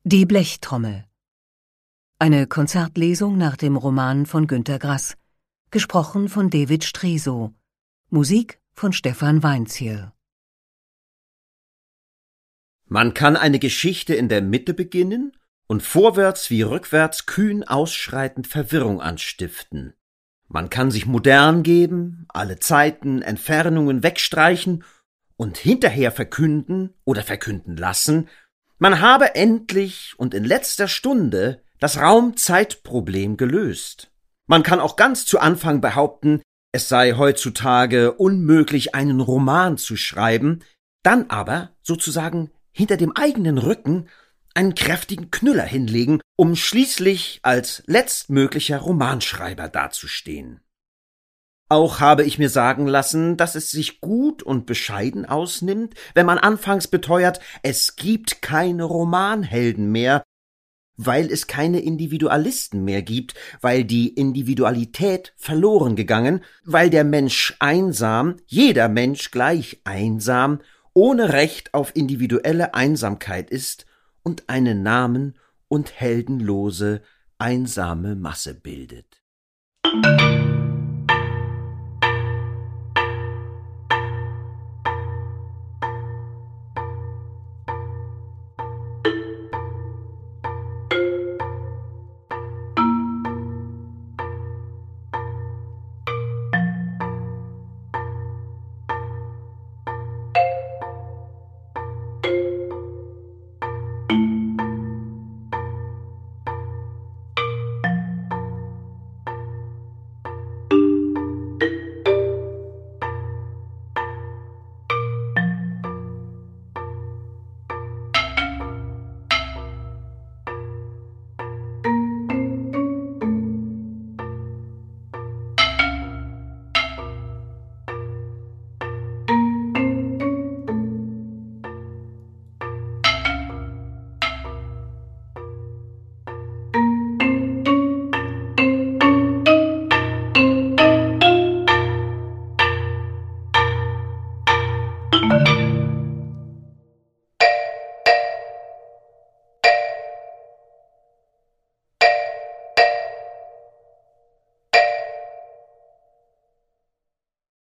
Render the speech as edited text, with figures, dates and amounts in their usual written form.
Die Blechtrommel. Eine Konzertlesung nach dem Roman von Günter Grass. Gesprochen von David Striso. Musik von Stefan Weinzierl. Man kann eine Geschichte in der Mitte beginnen und vorwärts wie rückwärts kühn ausschreitend Verwirrung anstiften. Man kann sich modern geben, alle Zeiten, Entfernungen wegstreichen und hinterher verkünden oder verkünden lassen, man habe endlich und in letzter Stunde das Raum-Zeit-Problem gelöst. Man kann auch ganz zu Anfang behaupten, es sei heutzutage unmöglich, einen Roman zu schreiben, dann aber sozusagen hinter dem eigenen Rücken einen kräftigen Knüller hinlegen, um schließlich als letztmöglicher Romanschreiber dazustehen. Auch habe ich mir sagen lassen, dass es sich gut und bescheiden ausnimmt, wenn man anfangs beteuert, es gibt keine Romanhelden mehr, weil es keine Individualisten mehr gibt, weil die Individualität verloren gegangen, weil der Mensch einsam, jeder Mensch gleich einsam, ohne Recht auf individuelle Einsamkeit ist und eine namen- und heldenlose, einsame Masse bildet.